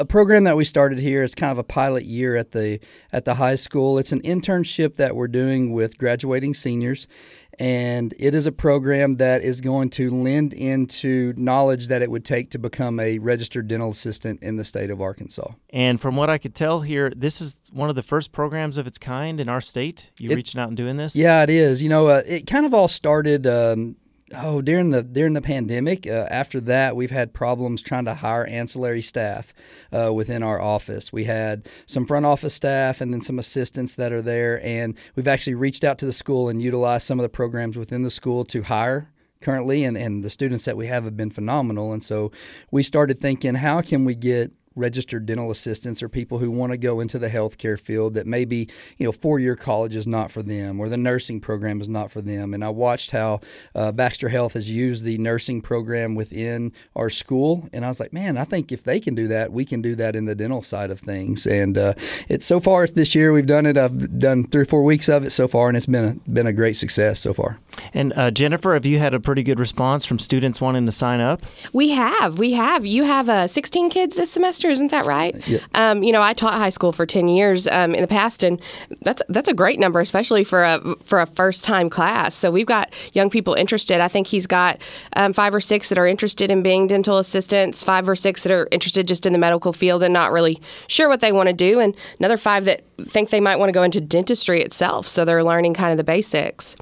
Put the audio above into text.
a program that we started here. It's kind of a pilot year at the high school. It's an internship that we're doing with graduating seniors, and it is a program that is going to lend into knowledge that it would take to become a registered dental assistant in the state of Arkansas. And from what I could tell here, this is one of the first programs of its kind in our state. You reaching out and doing this? Yeah, it is. It kind of all started during the pandemic. After that, we've had problems trying to hire ancillary staff within our office. We had some front office staff and then some assistants that are there, and we've actually reached out to the school and utilized some of the programs within the school to hire currently, and the students that we have been phenomenal. And so we started thinking, how can we get registered dental assistants or people who want to go into the healthcare field that maybe, four-year college is not for them or the nursing program is not for them. And I watched how Baxter Health has used the nursing program within our school. And I was like, man, I think if they can do that, we can do that in the dental side of things. And it's so far this year we've done it. I've done 3 or 4 weeks of it so far, and it's been a great success so far. And Jennifer, have you had a pretty good response from students wanting to sign up? We have. You have 16 kids this semester. Isn't that right? Yeah. I taught high school for 10 years in the past, and that's a great number, especially for a first-time class. So we've got young people interested. I think he's got 5 or 6 that are interested in being dental assistants, 5 or 6 that are interested just in the medical field and not really sure what they want to do, and another 5 that think they might want to go into dentistry itself. So they're learning kind of the basics.